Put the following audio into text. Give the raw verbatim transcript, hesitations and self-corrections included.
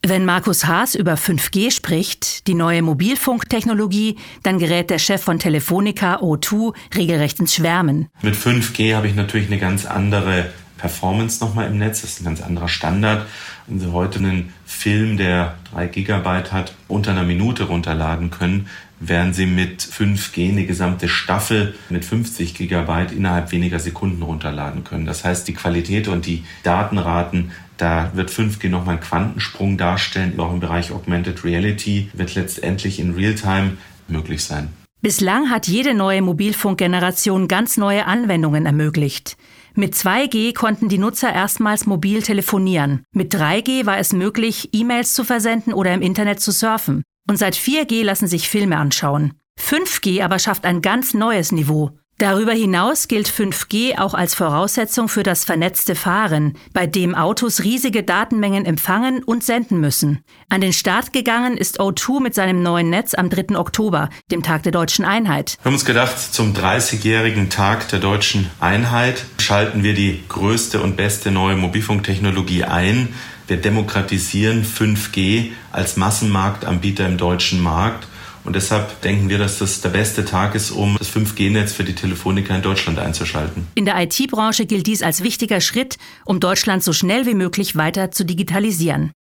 Wenn Markus Haas über fünf G spricht, die neue Mobilfunktechnologie, dann gerät der Chef von Telefonica, O zwei, regelrecht ins Schwärmen. Mit fünf G habe ich natürlich eine ganz andere Performance nochmal im Netz. Das ist ein ganz anderer Standard. Wenn Sie heute einen Film, der drei Gigabyte hat, unter einer Minute runterladen können, werden Sie mit fünf G eine gesamte Staffel mit fünfzig Gigabyte innerhalb weniger Sekunden runterladen können. Das heißt, die Qualität und die Datenraten, da wird fünf G nochmal einen Quantensprung darstellen. Auch im Bereich Augmented Reality wird letztendlich in Realtime möglich sein. Bislang hat jede neue Mobilfunkgeneration ganz neue Anwendungen ermöglicht. Mit zwei G konnten die Nutzer erstmals mobil telefonieren. Mit drei G war es möglich, E-Mails zu versenden oder im Internet zu surfen. Und seit vier G lassen sich Filme anschauen. fünf G aber schafft ein ganz neues Niveau. Darüber hinaus gilt fünf G auch als Voraussetzung für das vernetzte Fahren, bei dem Autos riesige Datenmengen empfangen und senden müssen. An den Start gegangen ist O zwei mit seinem neuen Netz am dritten Oktober, dem Tag der Deutschen Einheit. Wir haben uns gedacht, zum dreißigjährigen Tag der Deutschen Einheit schalten wir die größte und beste neue Mobilfunktechnologie ein. Wir demokratisieren fünf G als Massenmarktanbieter im deutschen Markt. Und deshalb denken wir, dass das der beste Tag ist, um das fünf G Netz für die Telefonica in Deutschland einzuschalten. In der I T-Branche gilt dies als wichtiger Schritt, um Deutschland so schnell wie möglich weiter zu digitalisieren.